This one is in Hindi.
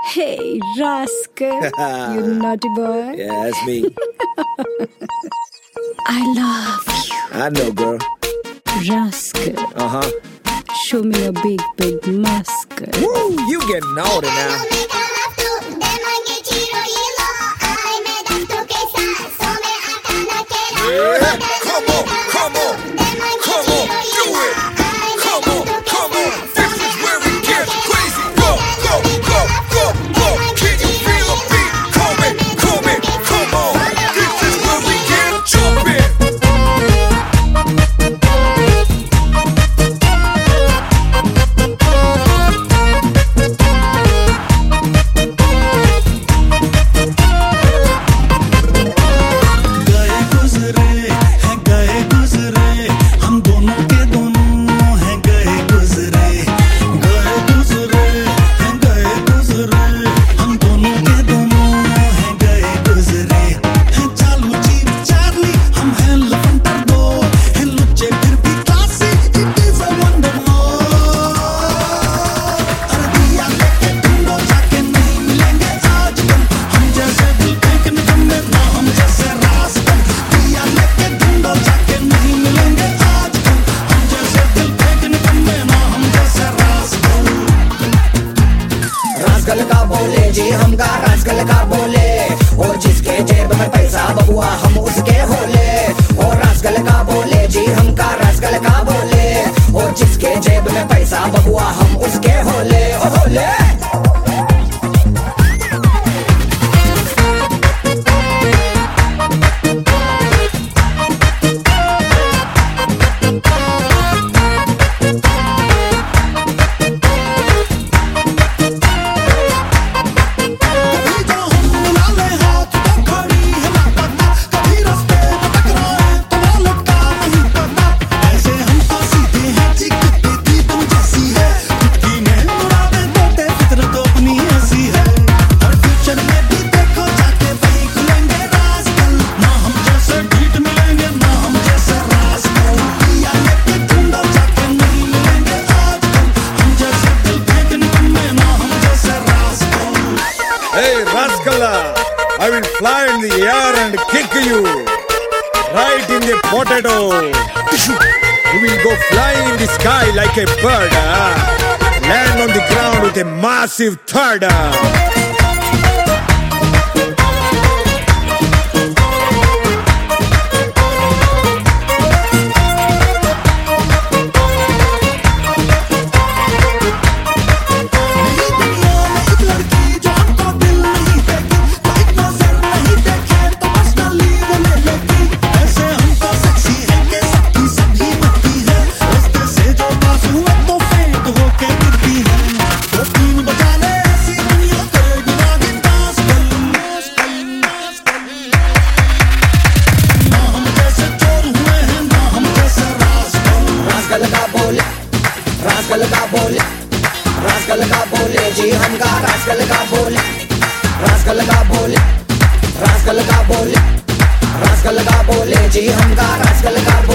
Hey, rascal, you naughty boy. Yeah, that's me. I love you. I know, girl. Rascal. Uh-huh. Show me a big, big muscle. Woo, you getting naughty now. Yeah. Come on, come on, come on, do it. Come on, come on. This is where it gets crazy. Go, go, go, go, go. Can you feel the beat? Coming, coming, come on. This is where we get jumping. Rascal का बोले जी हमका रास्कल का बोले और जिसके जेब में पैसा बबुआ हम उसके होले और रास्कल का बोले जी हमका रास्कल का बोले और जिसके जेब में पैसा बबुआ हम उसके होले ओ होले Hey, Rascala, I will fly in the air and kick you right in the potato. You will go flying in the sky like a bird. Land on the ground with a massive thud. Rascal का बोले जी हमका रास्कल का बोले रास्कल का बोले रास्कल का बोले रास्कल का बोले जी हमका रास्कल का